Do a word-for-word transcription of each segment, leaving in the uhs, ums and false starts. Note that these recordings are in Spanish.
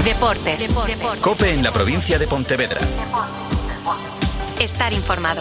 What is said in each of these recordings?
Deportes. Deportes. COPE en la provincia de Pontevedra. Estar informado.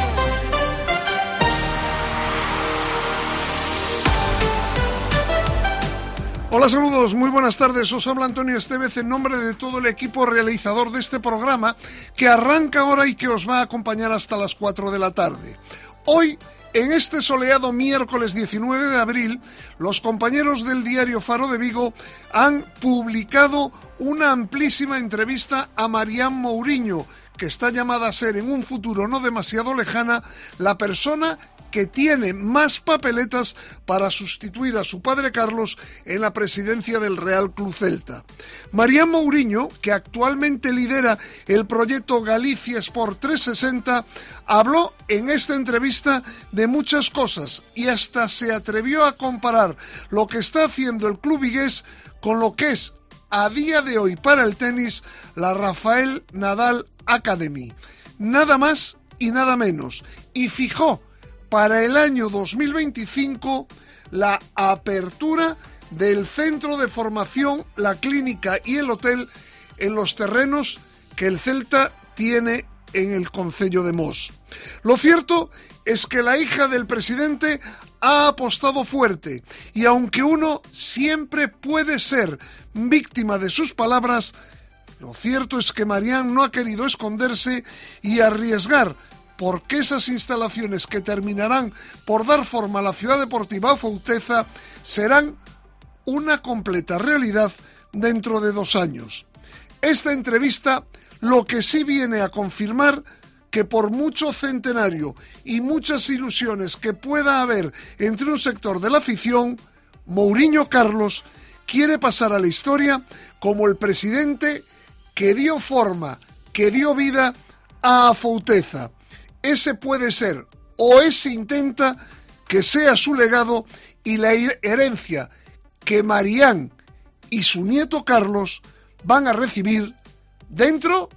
Hola, saludos, muy buenas tardes. Os habla Antonio Estevez en nombre de todo el equipo realizador de este programa que arranca ahora y que os va a acompañar hasta las cuatro de la tarde. Hoy, en este soleado miércoles diecinueve de abril, los compañeros del diario Faro de Vigo han publicado una amplísima entrevista a Marián Mouriño, que está llamada a ser en un futuro no demasiado lejana la persona que tiene más papeletas para sustituir a su padre Carlos en la presidencia del Real Club Celta. Marián Mouriño, que actualmente lidera el proyecto Galicia Sport trescientos sesenta, habló en esta entrevista de muchas cosas y hasta se atrevió a comparar lo que está haciendo el club vigués con lo que es a día de hoy para el tenis la Rafael Nadal Academy. Nada más y nada menos. Y fijó para el año dos mil veinticinco la apertura del centro de formación, la clínica y el hotel en los terrenos que el Celta tiene en el concello de Mos. Lo cierto es que la hija del presidente ha apostado fuerte y aunque uno siempre puede ser víctima de sus palabras, lo cierto es que Marián no ha querido esconderse y arriesgar porque esas instalaciones que terminarán por dar forma a la ciudad deportiva Afouteza serán una completa realidad dentro de dos años. Esta entrevista lo que sí viene a confirmar que por mucho centenario y muchas ilusiones que pueda haber entre un sector de la afición, Mouriño Carlos quiere pasar a la historia como el presidente que dio forma, que dio vida a Afouteza. Ese puede ser, o ese intenta que sea su legado y la herencia que Marián y su nieto Carlos van a recibir dentro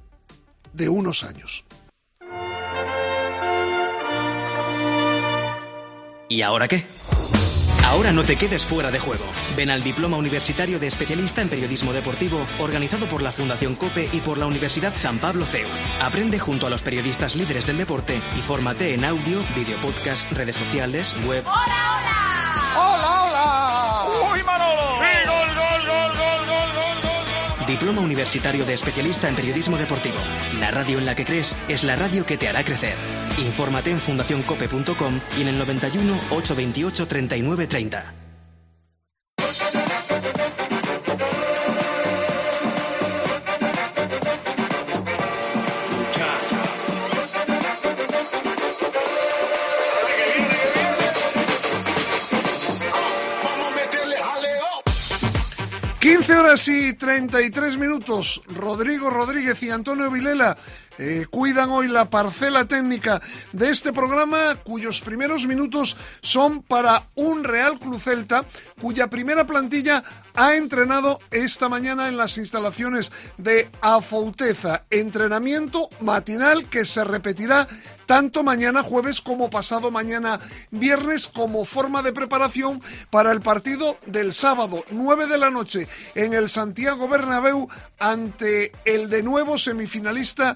de unos años. ¿Y ahora qué? Ahora no te quedes fuera de juego. Ven al Diploma Universitario de Especialista en Periodismo Deportivo, organizado por la Fundación COPE y por la Universidad San Pablo C E U. Aprende junto a los periodistas líderes del deporte y fórmate en audio, video podcast, redes sociales, web... ¡Hola, hola! ¡Hola, hola! ¡Uy, Manolo! ¡Sí, gol, gol, gol, gol, gol, gol, gol! Diploma Universitario de Especialista en Periodismo Deportivo. La radio en la que crees es la radio que te hará crecer. Infórmate en fundación cope punto com y en el noventa y uno, ochocientos veintiocho, treinta y nueve treinta. quince horas y treinta y tres minutos. Rodrigo Rodríguez y Antonio Vilela eh, cuidan hoy la parcela técnica de este programa, cuyos primeros minutos son para un Real Club Celta, cuya primera plantilla ha entrenado esta mañana en las instalaciones de Afouteza. Entrenamiento matinal que se repetirá tanto mañana jueves como pasado mañana viernes como forma de preparación para el partido del sábado, nueve de la noche, en el Santiago Bernabéu ante el de nuevo semifinalista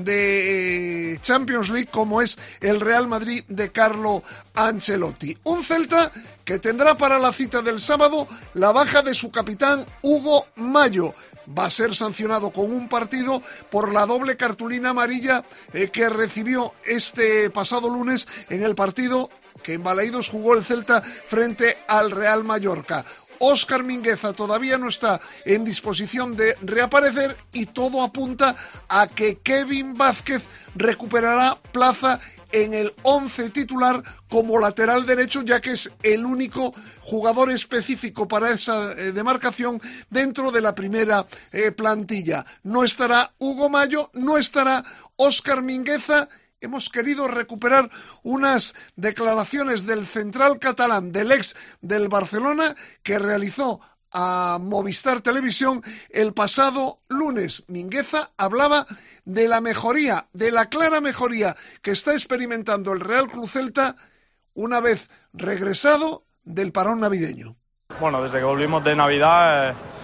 de Champions League como es el Real Madrid de Carlo Ancelotti. Un Celta que tendrá para la cita del sábado la baja de su capitán Hugo Mayo. Va a ser sancionado con un partido por la doble cartulina amarilla eh, que recibió este pasado lunes en el partido que en Balaídos jugó el Celta frente al Real Mallorca. Óscar Mingueza todavía no está en disposición de reaparecer y todo apunta a que Kevin Vázquez recuperará plaza en el once titular como lateral derecho, ya que es el único jugador específico para esa eh, demarcación dentro de la primera eh, plantilla. No estará Hugo Mayo, no estará Óscar Mingueza. Hemos querido recuperar unas declaraciones del central catalán, del ex del Barcelona, que realizó a Movistar Televisión el pasado lunes. Mingueza hablaba de la mejoría, de la clara mejoría que está experimentando el Real Club Celta una vez regresado del parón navideño. Bueno, desde que volvimos de Navidad eh,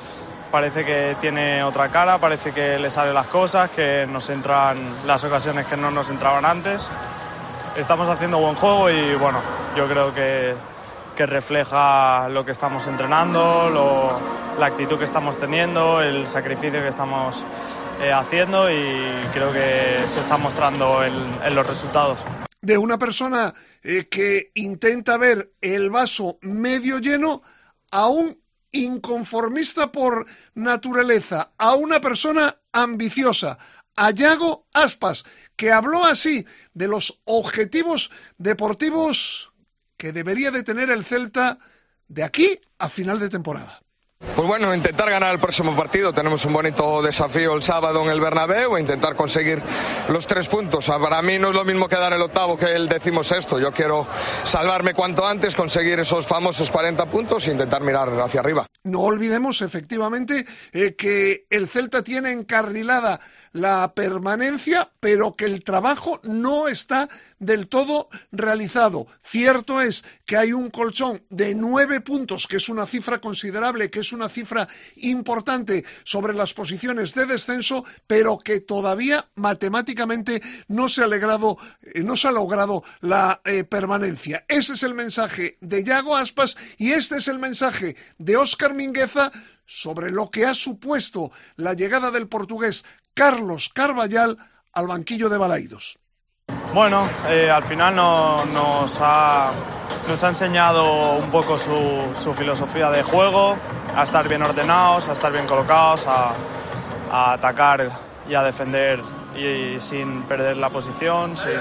parece que tiene otra cara, parece que le salen las cosas, que nos entran las ocasiones que no nos entraban antes. Estamos haciendo buen juego y bueno, yo creo que, que refleja lo que estamos entrenando, lo, la actitud que estamos teniendo, el sacrificio que estamos eh, haciendo y creo que se está mostrando en, en los resultados. De una persona eh, que intenta ver el vaso medio lleno a un inconformista por naturaleza, a una persona ambiciosa, a Yago Aspas, que habló así de los objetivos deportivos que debería de tener el Celta de aquí a final de temporada. Pues bueno, intentar ganar el próximo partido. Tenemos un bonito desafío el sábado en el Bernabéu e intentar conseguir los tres puntos. Para mí no es lo mismo quedar el octavo que el decimosexto. Yo quiero salvarme cuanto antes, conseguir esos famosos cuarenta puntos e intentar mirar hacia arriba. No olvidemos efectivamente eh, que el Celta tiene encarrilada la permanencia, pero que el trabajo no está del todo realizado. Cierto es que hay un colchón de nueve puntos, que es una cifra considerable, que es una cifra importante sobre las posiciones de descenso, pero que todavía matemáticamente no se ha logrado, eh, no se ha logrado la eh, permanencia. Ese es el mensaje de Yago Aspas y este es el mensaje de Óscar Mingueza sobre lo que ha supuesto la llegada del portugués Carlos Carvallal al banquillo de Balaídos. Bueno, eh, al final no, nos, ha, nos ha enseñado un poco su, su filosofía de juego, a estar bien ordenados, a estar bien colocados, a, a atacar y a defender y, y sin perder la posición, sin,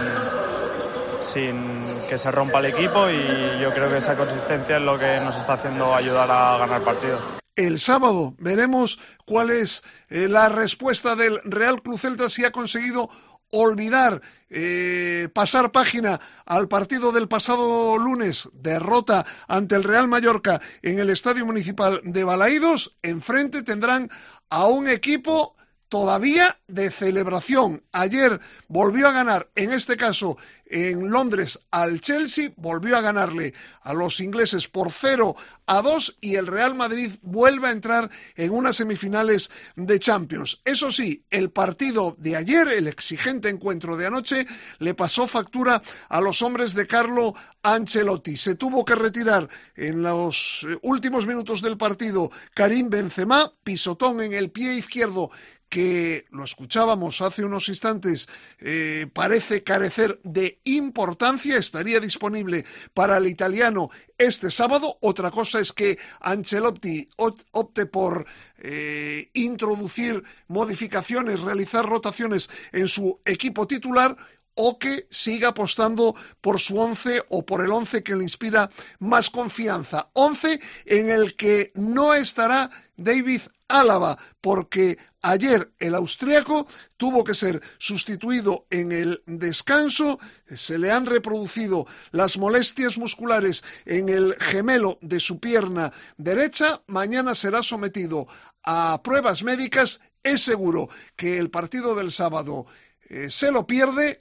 sin que se rompa el equipo, y yo creo que esa consistencia es lo que nos está haciendo ayudar a ganar partidos. El sábado veremos cuál es eh, la respuesta del Real Club Celta, si ha conseguido olvidar, eh, pasar página al partido del pasado lunes, derrota ante el Real Mallorca en el Estadio Municipal de Balaídos. Enfrente tendrán a un equipo todavía de celebración. Ayer volvió a ganar, en este caso en Londres, al Chelsea, volvió a ganarle a los ingleses por cero a dos y el Real Madrid vuelve a entrar en unas semifinales de Champions. Eso sí, el partido de ayer, el exigente encuentro de anoche, le pasó factura a los hombres de Carlo Ancelotti. Se tuvo que retirar en los últimos minutos del partido Karim Benzema, pisotón en el pie izquierdo que, lo escuchábamos hace unos instantes, eh, parece carecer de importancia. Estaría disponible para el italiano este sábado. Otra cosa es que Ancelotti opte por eh, introducir modificaciones, realizar rotaciones en su equipo titular, o que siga apostando por su once o por el once que le inspira más confianza. Once en el que no estará David Álava, porque ayer el austríaco tuvo que ser sustituido en el descanso. Se le han reproducido las molestias musculares en el gemelo de su pierna derecha. Mañana será sometido a pruebas médicas. Es seguro que el partido del sábado eh, se lo pierde,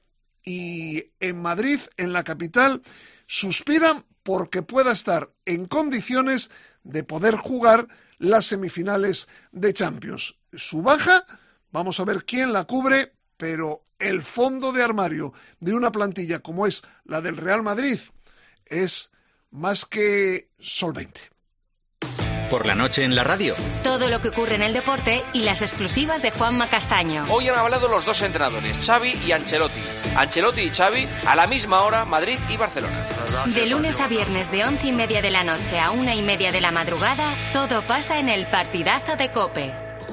y en Madrid, en la capital, suspiran porque pueda estar en condiciones de poder jugar las semifinales de Champions. Su baja, vamos a ver quién la cubre, pero el fondo de armario de una plantilla como es la del Real Madrid es más que solvente. Por la noche en la radio. Todo lo que ocurre en el deporte y las exclusivas de Juanma Castaño. Hoy han hablado los dos entrenadores, Xavi y Ancelotti. Ancelotti y Xavi a la misma hora, Madrid y Barcelona. De lunes a viernes de once y media de la noche a una y media de la madrugada, todo pasa en el partidazo de COPE.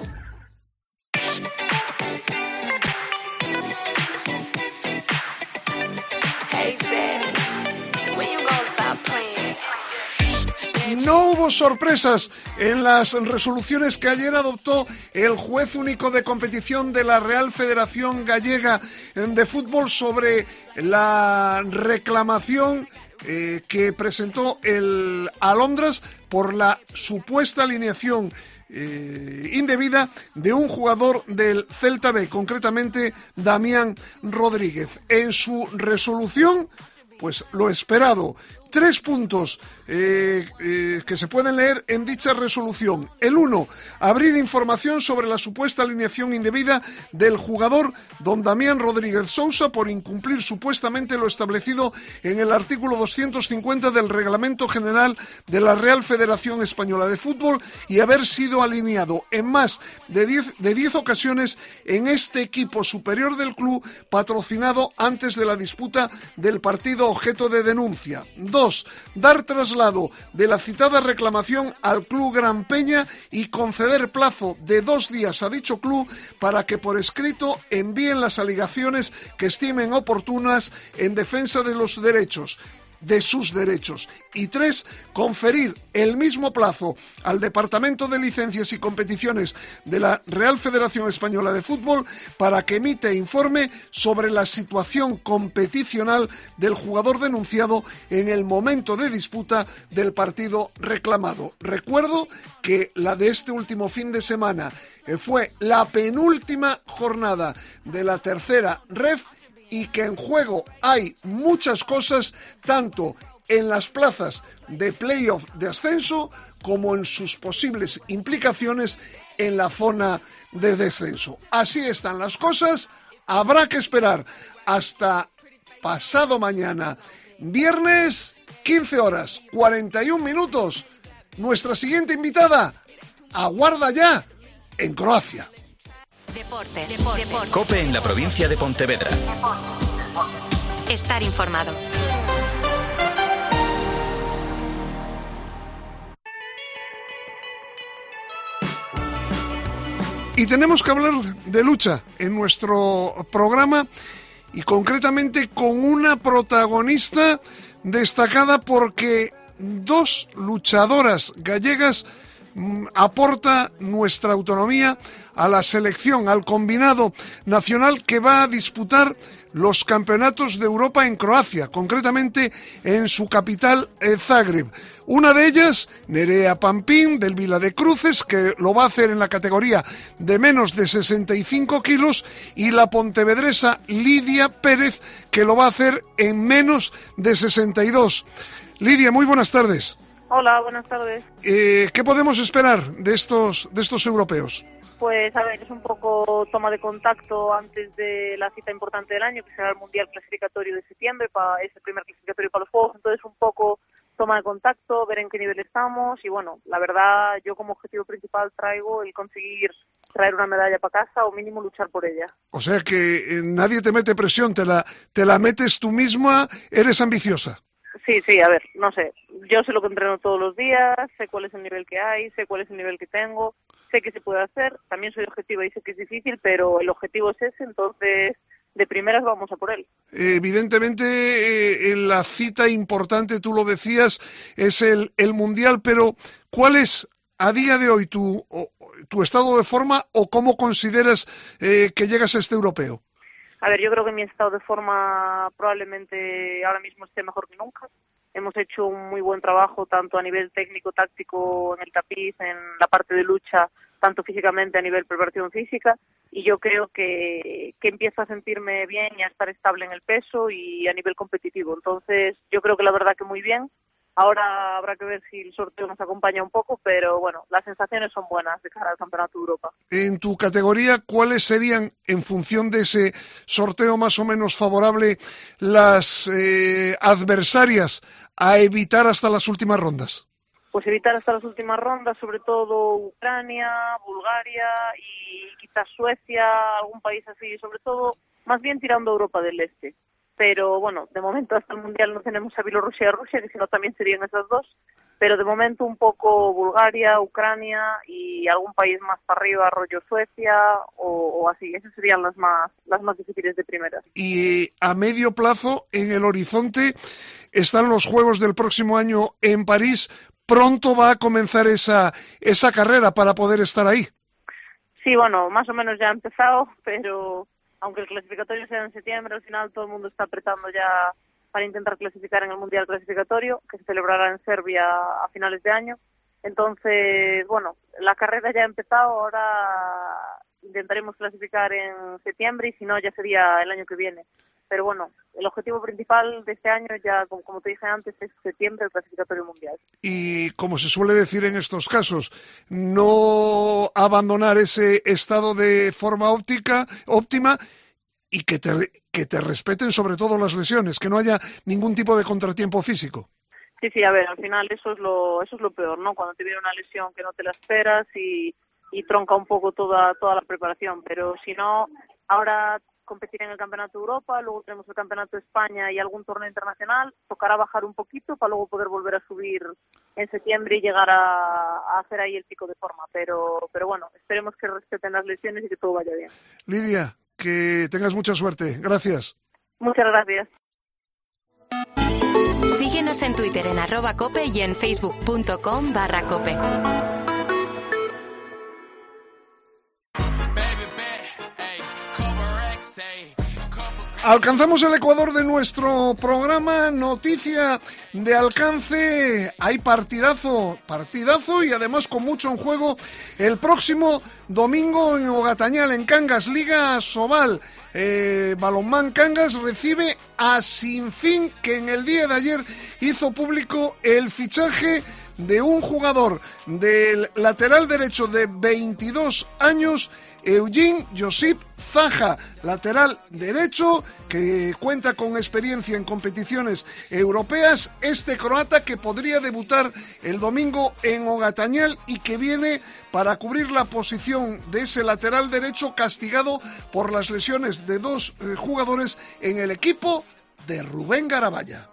No hubo sorpresas en las resoluciones que ayer adoptó el juez único de competición de la Real Federación Gallega de Fútbol sobre la reclamación eh, que presentó el Alondras por la supuesta alineación eh, indebida de un jugador del Celta B, concretamente Damián Rodríguez. En su resolución, pues lo esperado, tres puntos eh, eh, que se pueden leer en dicha resolución. El uno, abrir información sobre la supuesta alineación indebida del jugador don Damián Rodríguez Sousa por incumplir supuestamente lo establecido en el artículo doscientos cincuenta del Reglamento General de la Real Federación Española de Fútbol y haber sido alineado en más de diez, de diez ocasiones en este equipo superior del club patrocinado antes de la disputa del partido objeto de denuncia. Dos, dar traslado de la citada reclamación al Club Gran Peña y conceder plazo de dos días a dicho club para que por escrito envíen las alegaciones que estimen oportunas en defensa de los derechos. de sus derechos. Y tres, conferir el mismo plazo al Departamento de Licencias y Competiciones de la Real Federación Española de Fútbol para que emita informe sobre la situación competicional del jugador denunciado en el momento de disputa del partido reclamado. Recuerdo que la de este último fin de semana eh, fue la penúltima jornada de la tercera ref y que en juego hay muchas cosas, tanto en las plazas de playoff de ascenso como en sus posibles implicaciones en la zona de descenso. Así están las cosas, habrá que esperar hasta pasado mañana, viernes, quince horas, cuarenta y un minutos. Nuestra siguiente invitada aguarda ya en Croacia. Deportes. Deportes. COPE en la provincia de Pontevedra. Estar informado. Y tenemos que hablar de lucha en nuestro programa y concretamente con una protagonista destacada porque dos luchadoras gallegas aporta nuestra autonomía a la selección, al combinado nacional que va a disputar los campeonatos de Europa en Croacia, concretamente en su capital, eh, Zagreb. Una de ellas, Nerea Pampín, del Vila de Cruces, que lo va a hacer en la categoría de menos de sesenta y cinco kilos, y la pontevedresa Lidia Pérez, que lo va a hacer en menos de sesenta y dos. Lidia, muy buenas tardes. Hola, buenas tardes. Eh, ¿Qué podemos esperar de estos, de estos europeos? Pues, a ver, es un poco toma de contacto antes de la cita importante del año, que será el Mundial Clasificatorio de septiembre, para es el primer clasificatorio para los Juegos, entonces un poco toma de contacto, ver en qué nivel estamos y, bueno, la verdad, yo como objetivo principal traigo el conseguir traer una medalla para casa o mínimo luchar por ella. O sea que eh, nadie te mete presión, te la, te la metes tú misma, eres ambiciosa. Sí, sí, a ver, no sé, yo sé lo que entreno todos los días, sé cuál es el nivel que hay, sé cuál es el nivel que tengo, sé que se puede hacer, también soy objetiva y sé que es difícil, pero el objetivo es ese, entonces de primeras vamos a por él. Evidentemente, eh, en la cita importante, tú lo decías, es el, el Mundial, pero ¿cuál es a día de hoy tu, o, tu estado de forma o cómo consideras eh, que llegas a este europeo? A ver, yo creo que mi estado de forma probablemente ahora mismo esté mejor que nunca. Hemos hecho un muy buen trabajo tanto a nivel técnico, táctico, en el tapiz, en la parte de lucha, tanto físicamente a nivel preparación física, y yo creo que, que empiezo a sentirme bien y a estar estable en el peso y a nivel competitivo. Entonces, yo creo que la verdad que muy bien. Ahora habrá que ver si el sorteo nos acompaña un poco, pero bueno, las sensaciones son buenas de cara al Campeonato de Europa. En tu categoría, ¿cuáles serían, en función de ese sorteo más o menos favorable, las eh, adversarias a evitar hasta las últimas rondas? Pues evitar hasta las últimas rondas, sobre todo Ucrania, Bulgaria y quizás Suecia, algún país así, sobre todo más bien tirando a Europa del Este. Pero bueno, de momento hasta el Mundial no tenemos a Bielorrusia y a Rusia, que si no también serían esas dos, pero de momento un poco Bulgaria, Ucrania y algún país más para arriba, rollo Suecia o, o así, esas serían las más las más difíciles de primeras. Y a medio plazo, en el horizonte, están los Juegos del próximo año en París. Pronto va a comenzar esa, esa carrera para poder estar ahí. Sí, bueno, más o menos ya ha empezado, pero aunque el clasificatorio sea en septiembre, al final todo el mundo está apretando ya para intentar clasificar en el Mundial Clasificatorio, que se celebrará en Serbia a finales de año. Entonces, bueno, la carrera ya ha empezado, ahora intentaremos clasificar en septiembre y si no ya sería el año que viene. pero bueno, el objetivo principal de este año ya, como, como te dije antes, es septiembre, el clasificatorio mundial. Y como se suele decir en estos casos, no abandonar ese estado de forma óptica, óptima y que te, que te respeten sobre todo las lesiones, que no haya ningún tipo de contratiempo físico. Sí, sí, a ver, al final eso es lo eso es lo peor, ¿no? Cuando te viene una lesión que no te la esperas y, y tronca un poco toda toda la preparación, pero si no, ahora competir en el Campeonato de Europa, luego tenemos el Campeonato de España y algún torneo internacional, tocará bajar un poquito para luego poder volver a subir en septiembre y llegar a, a hacer ahí el pico de forma, pero pero bueno, esperemos que respeten las lesiones y que todo vaya bien. Lidia, que tengas mucha suerte. Gracias. Muchas gracias. Síguenos en Twitter en arroba cope y en facebook.com barra cope. Alcanzamos el ecuador de nuestro programa. Noticia de alcance. Hay partidazo, partidazo y además con mucho en juego el próximo domingo en Ogatañal, en Cangas, Liga Sobal. Eh, Balonmán Cangas recibe a Sinfín, que en el día de ayer hizo público el fichaje de un jugador del lateral derecho de veintidós años, Eugene Josip Zaha, lateral derecho que cuenta con experiencia en competiciones europeas, este croata que podría debutar el domingo en Ogatañal y que viene para cubrir la posición de ese lateral derecho castigado por las lesiones de dos eh, jugadores en el equipo de Rubén Garabaya.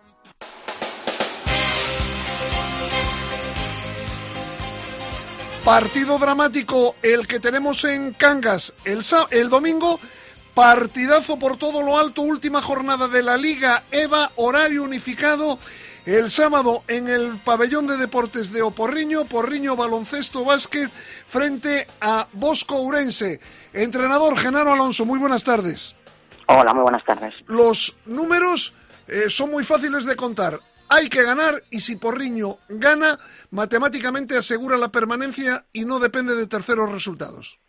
Partido dramático el que tenemos en Cangas el, el domingo, partidazo por todo lo alto, última jornada de la Liga E V A, horario unificado el sábado en el pabellón de deportes de Oporriño, Porriño Baloncesto Básquet frente a Bosco Ourense. Entrenador Genaro Alonso, muy buenas tardes. Hola, muy buenas tardes. Los números eh, son muy fáciles de contar. Hay que ganar y si Porriño gana, matemáticamente asegura la permanencia y no depende de terceros resultados.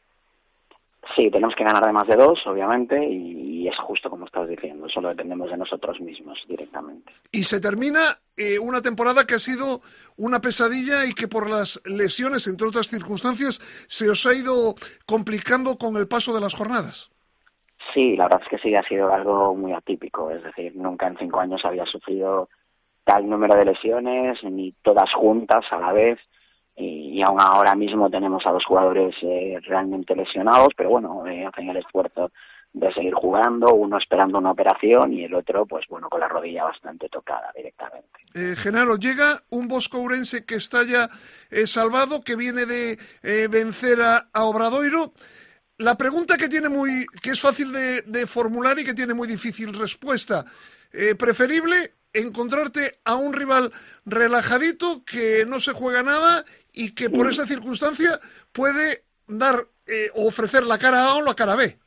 Sí, tenemos que ganar de más de dos, obviamente, y es justo como estás diciendo, solo dependemos de nosotros mismos directamente. Y se termina eh, una temporada que ha sido una pesadilla y que por las lesiones, entre otras circunstancias, se os ha ido complicando con el paso de las jornadas. Sí, la verdad es que sí, ha sido algo muy atípico, es decir, nunca en cinco años había sufrido tal número de lesiones, ni todas juntas a la vez, y, y aún ahora mismo tenemos a dos jugadores eh, realmente lesionados, pero bueno, eh, hacen el esfuerzo de seguir jugando, uno esperando una operación y el otro, pues bueno, con la rodilla bastante tocada directamente. Eh, Genaro, llega un Bosco Ourense que está ya eh, salvado, que viene de eh, vencer a, a Obradoiro. La pregunta que tiene muy, que es fácil de, de formular y que tiene muy difícil respuesta, eh, ¿preferible encontrarte a un rival relajadito que no se juega nada y que por esa circunstancia puede dar eh, o ofrecer la cara A o la cara B?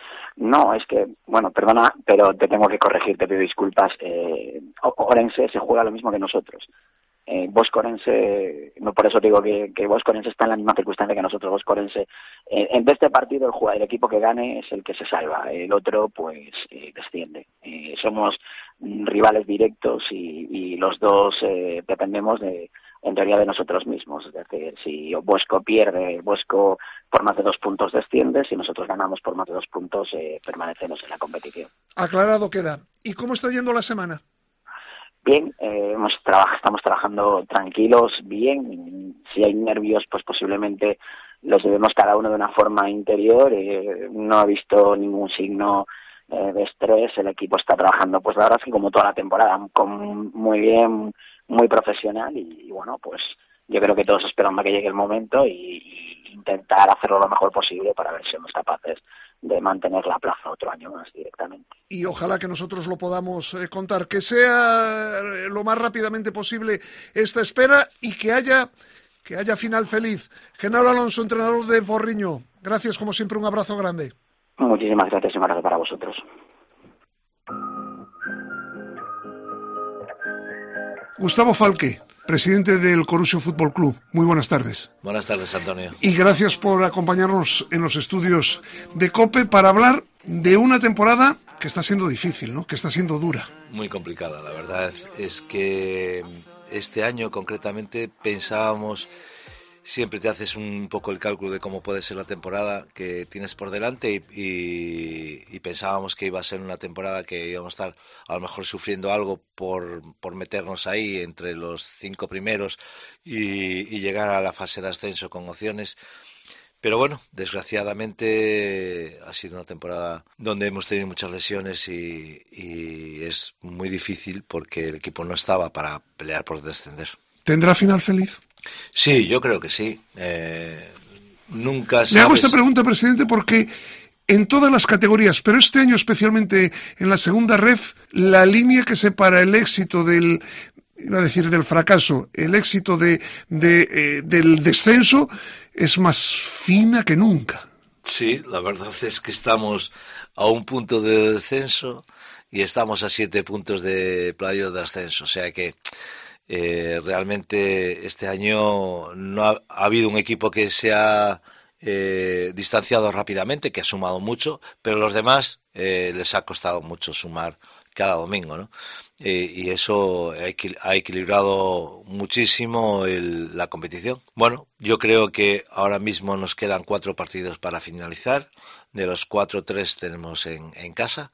No, es que, bueno, perdona, pero te tengo que corregir, te pido disculpas. Eh, Ourense se juega lo mismo que nosotros. Eh, Bosco Ourense, no, por eso digo que, que Bosco Ourense está en la misma circunstancia que nosotros. Bosco Ourense, eh, en este partido el, jugador, el equipo que gane es el que se salva, el otro pues eh, desciende. Eh, somos rivales directos y, y los dos eh, dependemos de, en teoría, de nosotros mismos. Es decir, si Bosco pierde, Bosco por más de dos puntos desciende, si nosotros ganamos por más de dos puntos eh, permanecemos en la competición. Aclarado queda. ¿Y cómo está yendo la semana? Bien, eh, hemos traba- estamos trabajando tranquilos, bien. Si hay nervios, pues posiblemente los llevemos cada uno de una forma interior. Eh, no he visto ningún signo eh, de estrés. El equipo está trabajando, pues la verdad es que como toda la temporada, con, muy bien, muy profesional y, y bueno, pues yo creo que todos esperamos a que llegue el momento y, y intentar hacerlo lo mejor posible para ver si somos capaces de mantener la plaza otro año más directamente. Y ojalá que nosotros lo podamos eh, contar, que sea eh, lo más rápidamente posible esta espera y que haya que haya final feliz. Genaro Alonso, entrenador de Porriño, gracias como siempre, un abrazo grande. Muchísimas gracias y un abrazo para vosotros. Gustavo Falque, presidente del Coruxo Fútbol Club. Muy buenas tardes. Buenas tardes, Antonio. Y gracias por acompañarnos en los estudios de COPE para hablar de una temporada que está siendo difícil, ¿no? Que está siendo dura. Muy complicada, la verdad es que este año concretamente pensábamos, siempre te haces un poco el cálculo de cómo puede ser la temporada que tienes por delante y, y, y pensábamos que iba a ser una temporada que íbamos a estar a lo mejor sufriendo algo por, por meternos ahí entre los cinco primeros y, y llegar a la fase de ascenso con opciones. Pero bueno, desgraciadamente ha sido una temporada donde hemos tenido muchas lesiones y, y es muy difícil porque el equipo no estaba para pelear por descender. ¿Tendrá final feliz? Sí, yo creo que sí. Eh, nunca sabes... Le hago esta pregunta, presidente, porque en todas las categorías, pero este año especialmente en la segunda ref, la línea que separa el éxito del, iba a decir del fracaso, el éxito de, de eh, del descenso es más fina que nunca. Sí, la verdad es que estamos a un punto de descenso y estamos a siete puntos de playoff de ascenso, o sea que Eh, realmente este año no ha, ha habido un equipo que se ha eh, distanciado rápidamente, que ha sumado mucho, pero los demás eh, les ha costado mucho sumar cada domingo, ¿no? Eh, y eso ha, equil- ha equilibrado muchísimo el, la competición. Bueno, yo creo que ahora mismo nos quedan cuatro partidos para finalizar. De los cuatro, tres tenemos en, en casa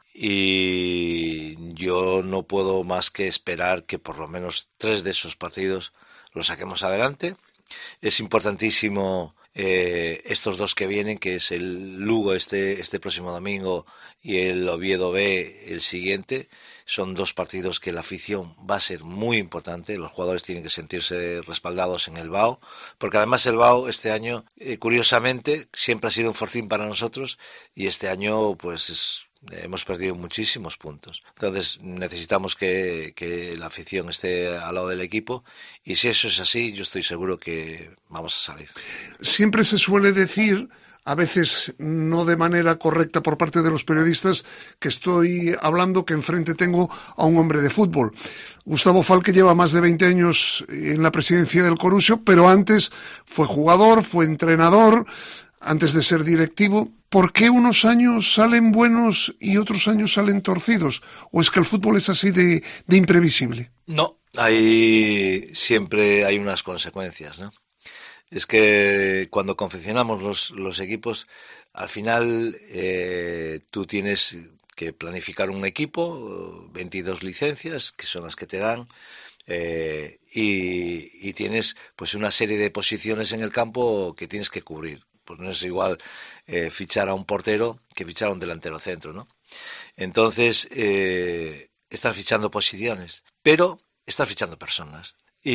y yo no puedo más que esperar que por lo menos tres de esos partidos los saquemos adelante. Es importantísimo eh, estos dos que vienen, que es el Lugo este, este próximo domingo y el Oviedo B el siguiente. Son dos partidos que la afición va a ser muy importante. Los jugadores tienen que sentirse respaldados en el B A O, porque además el B A O este año, eh, curiosamente, siempre ha sido un forcín para nosotros y este año pues es, hemos perdido muchísimos puntos. Entonces necesitamos que, que la afición esté al lado del equipo y si eso es así, yo estoy seguro que vamos a salir. Siempre se suele decir, a veces no de manera correcta por parte de los periodistas, que estoy hablando que enfrente tengo a un hombre de fútbol. Gustavo Falque lleva más de veinte años en la presidencia del Corusio, pero antes fue jugador, fue entrenador, antes de ser directivo. ¿Por qué unos años salen buenos y otros años salen torcidos? ¿O es que el fútbol es así de, de imprevisible? No, hay, siempre hay unas consecuencias, ¿no? Es que cuando confeccionamos los, los equipos, al final eh, tú tienes que planificar un equipo, veintidós licencias, que son las que te dan, eh, y, y tienes pues una serie de posiciones en el campo que tienes que cubrir. Pues no es igual eh, fichar a un portero que fichar a un delantero centro, ¿no? Entonces, eh, estás fichando posiciones, pero estás fichando personas.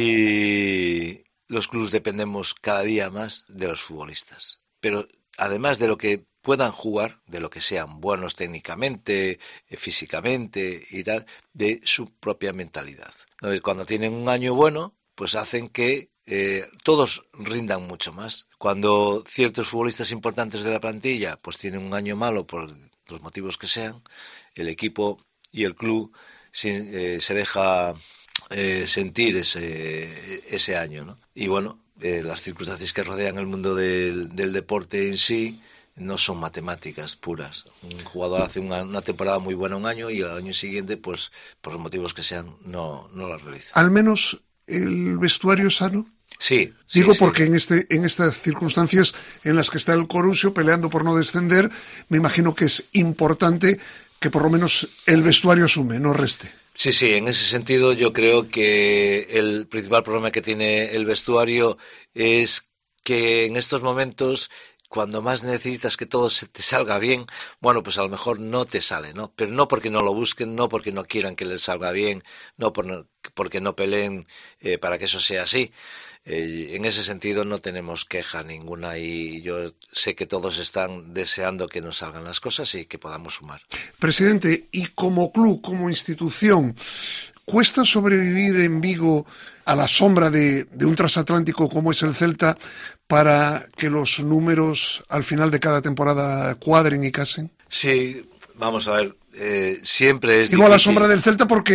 Y los clubes dependemos cada día más de los futbolistas. Pero además de lo que puedan jugar, de lo que sean buenos técnicamente, eh, físicamente y tal, de su propia mentalidad. Entonces, cuando tienen un año bueno, pues hacen que eh, todos rindan mucho más. Cuando ciertos futbolistas importantes de la plantilla pues tienen un año malo por los motivos que sean, el equipo y el club se, eh, se deja eh, sentir ese, ese año, ¿no? Y bueno, eh, las circunstancias que rodean el mundo del, del deporte en sí no son matemáticas puras. Un jugador hace una, una temporada muy buena un año y al año siguiente, pues por los motivos que sean, no, no la realiza. Al menos el vestuario sano. Sí. Digo sí, porque sí. en este en estas circunstancias en las que está el Corusio peleando por no descender, me imagino que es importante que por lo menos el vestuario sume, no reste. Sí, sí, en ese sentido yo creo que el principal problema que tiene el vestuario es que en estos momentos, cuando más necesitas que todo se te salga bien, bueno, pues a lo mejor no te sale, ¿no? Pero no porque no lo busquen, no porque no quieran que les salga bien, no por no, porque no peleen eh, para que eso sea así. Eh, en ese sentido no tenemos queja ninguna y yo sé que todos están deseando que nos salgan las cosas y que podamos sumar. Presidente, y como club, como institución, ¿cuesta sobrevivir en Vigo a la sombra de, de un transatlántico como es el Celta para que los números al final de cada temporada cuadren y casen? Sí, vamos a ver, eh, siempre es Digo difícil. a la sombra del Celta porque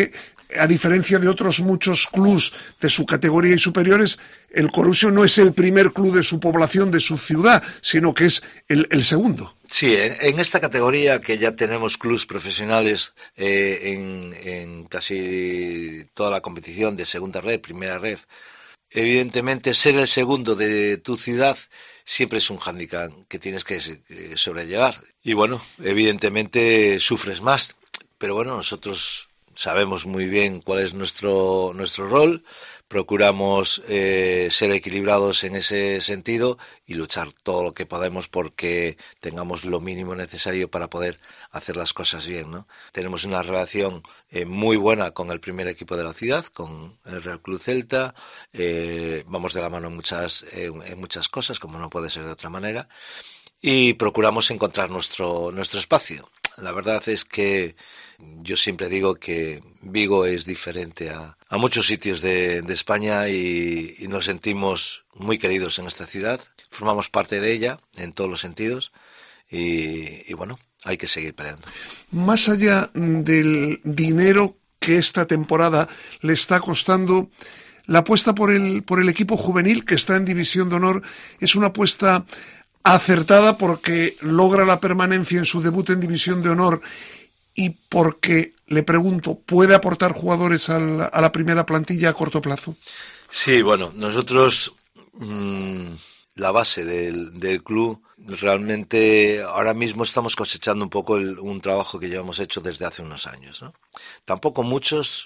a diferencia de otros muchos clubs de su categoría y superiores, el Corusio no es el primer club de su población, de su ciudad, sino que es el, el segundo. Sí, en, en esta categoría que ya tenemos clubs profesionales eh, en, en casi toda la competición de segunda red, primera red, evidentemente ser el segundo de tu ciudad siempre es un hándicap que tienes que sobrellevar. Y bueno, evidentemente sufres más, pero bueno, nosotros sabemos muy bien cuál es nuestro, nuestro rol. Procuramos eh, ser equilibrados en ese sentido y luchar todo lo que podamos porque tengamos lo mínimo necesario para poder hacer las cosas bien, ¿no? Tenemos una relación eh, muy buena con el primer equipo de la ciudad, con el Real Club Celta. Eh, vamos de la mano en muchas, eh, en muchas cosas, como no puede ser de otra manera, y procuramos encontrar nuestro, nuestro espacio. La verdad es que yo siempre digo que Vigo es diferente a, a muchos sitios de, de España y, y nos sentimos muy queridos en esta ciudad. Formamos parte de ella en todos los sentidos y, y bueno, hay que seguir peleando. Más allá del dinero que esta temporada le está costando, la apuesta por el, por el equipo juvenil que está en División de Honor es una apuesta acertada porque logra la permanencia en su debut en División de Honor y porque, le pregunto, ¿puede aportar jugadores al, a la primera plantilla a corto plazo? Sí, bueno, nosotros mmm, la base del, del club realmente ahora mismo estamos cosechando un poco el, un trabajo que llevamos hecho desde hace unos años, ¿no? Tampoco muchos,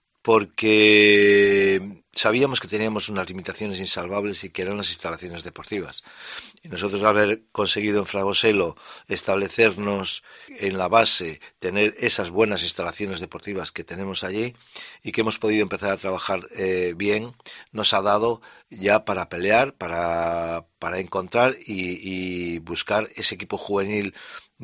porque sabíamos que teníamos unas limitaciones insalvables y que eran las instalaciones deportivas. Y nosotros, al haber conseguido en Fragoselo establecernos en la base, tener esas buenas instalaciones deportivas que tenemos allí y que hemos podido empezar a trabajar eh, bien, nos ha dado ya para pelear, para, para encontrar y, y buscar ese equipo juvenil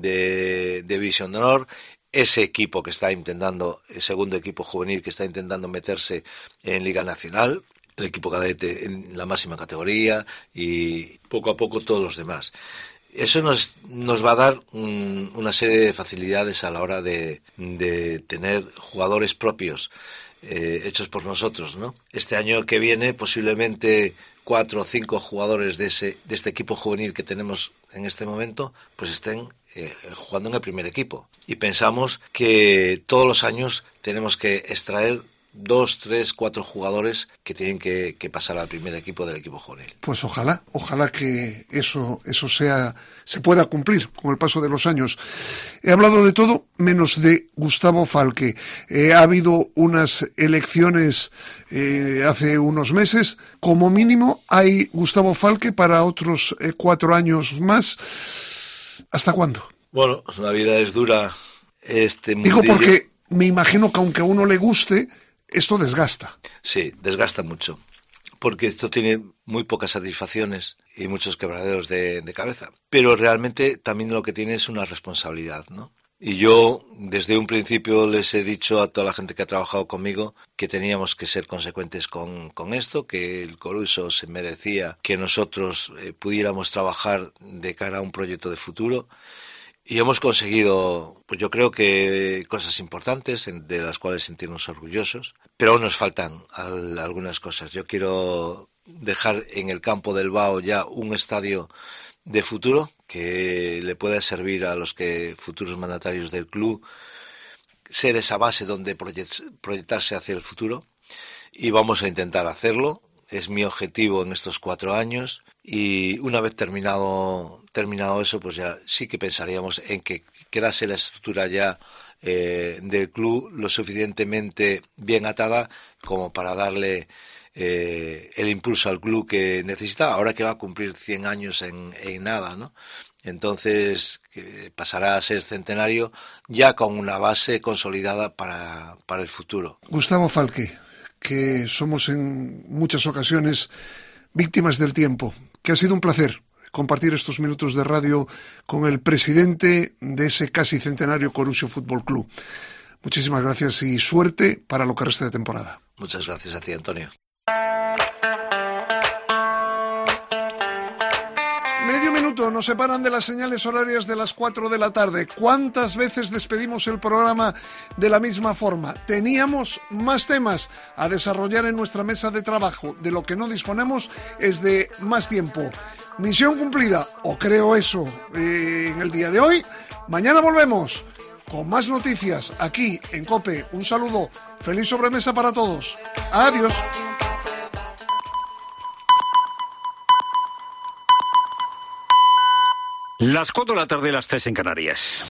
de, de División de Honor, ese equipo que está intentando, el segundo equipo juvenil que está intentando meterse en Liga Nacional, el equipo cadete en la máxima categoría y poco a poco todos los demás. Eso nos, nos va a dar un, una serie de facilidades a la hora de, de tener jugadores propios eh, hechos por nosotros, ¿no? Este año que viene posiblemente cuatro o cinco jugadores de ese de este equipo juvenil que tenemos en este momento pues estén eh, jugando en el primer equipo. Y pensamos que todos los años tenemos que extraer dos, tres, cuatro jugadores que tienen que, que pasar al primer equipo del equipo juvenil. Pues ojalá, ojalá que eso, eso sea, se pueda cumplir con el paso de los años. He hablado de todo menos de Gustavo Falque. Eh, ha habido unas elecciones eh, hace unos meses. Como mínimo hay Gustavo Falque para otros eh, cuatro años más. ¿Hasta cuándo? Bueno, la vida es dura. Este mundillo... Digo porque me imagino que aunque a uno le guste, esto desgasta. Sí, desgasta mucho, porque esto tiene muy pocas satisfacciones y muchos quebraderos de, de cabeza. Pero realmente también lo que tiene es una responsabilidad, ¿no? Y yo desde un principio les he dicho a toda la gente que ha trabajado conmigo que teníamos que ser consecuentes con, con esto, que el Coruso se merecía que nosotros eh, pudiéramos trabajar de cara a un proyecto de futuro. Y hemos conseguido, pues yo creo que cosas importantes de las cuales sentirnos orgullosos, pero aún nos faltan al, algunas cosas. Yo quiero dejar en el campo del Bao ya un estadio de futuro que le pueda servir a los que futuros mandatarios del club, ser esa base donde proyectarse hacia el futuro, y vamos a intentar hacerlo. Es mi objetivo en estos cuatro años y una vez terminado terminado eso, pues ya sí que pensaríamos en que quedase la estructura ya eh, del club lo suficientemente bien atada como para darle eh, el impulso al club que necesita, ahora que va a cumplir cien años en, en nada, ¿no? Entonces que pasará a ser centenario ya con una base consolidada para, para el futuro. Gustavo Falque, que somos en muchas ocasiones víctimas del tiempo, que ha sido un placer compartir estos minutos de radio con el presidente de ese casi centenario Corusio Fútbol Club. Muchísimas gracias y suerte para lo que resta de temporada. Muchas gracias a ti, Antonio. Medio minuto minuto nos separan de las señales horarias de las cuatro de la tarde. ¿Cuántas veces despedimos el programa de la misma forma? Teníamos más temas a desarrollar en nuestra mesa de trabajo. De lo que no disponemos es de más tiempo. Misión cumplida, o creo eso, eh, en el día de hoy. Mañana volvemos con más noticias aquí en COPE. Un saludo, feliz sobremesa para todos. Adiós. Las cuatro de la tarde, las tres en Canarias.